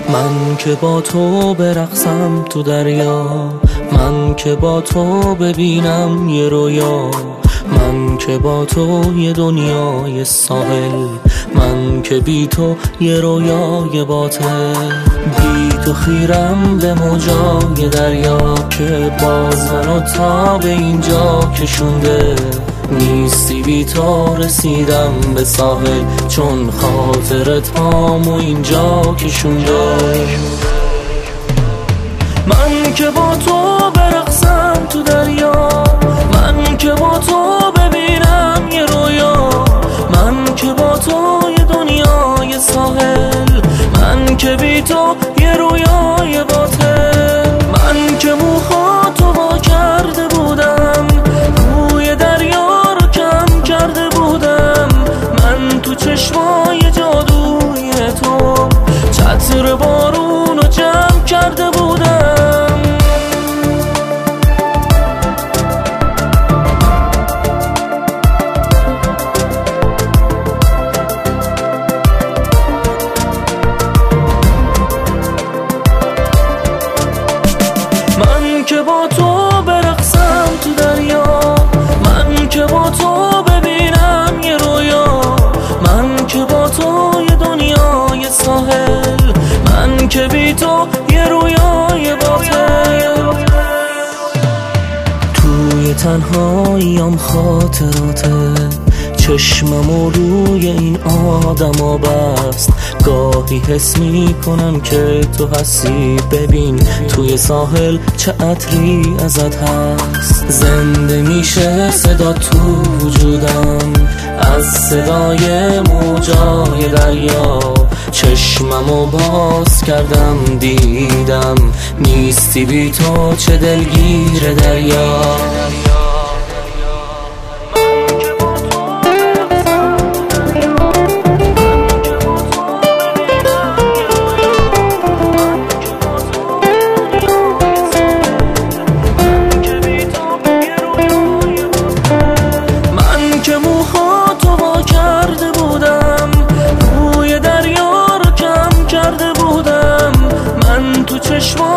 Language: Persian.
من که با تو برقصم تو دریا، من که با تو ببینم یه رویا، من که با تو یه دنیای ساحل، من که بی تو یه رویای باطل. بی تو خیرم به موجای دریا که باز منو تا به اینجا کشونده. نیستی بی تو رسیدم به ساحل، چون خاطرت پامو اینجا کشونده. من که با تو برقصم تو دریا، من که با تو ببینم یه رویا، من که با تو یه دنیای ساحل، من که بی تو یه رویای باطل. من که موهاتو وا کرده بودم، روی دریا رو کم کرده بودم، من تو چشمای جادوی تو چتر بارون رو جمع کرده بودم. من که با تو برقصم تو دریا، من که با تو ببینم یه رویا، من که با تو یه دنیای ساحل، من که بی تو یه رویای باطل. توی تنهاییم خاطراته، چشممو روی این آدما بست. گاهی حس میکنم که تو هستی، ببین توی ساحل چه عطری ازت هست. زنده میشه صدا تو وجودم، از صدای موجای دریا. چشممو باز کردم دیدم، نیستی بی تو چه دلگیر دریا. چشم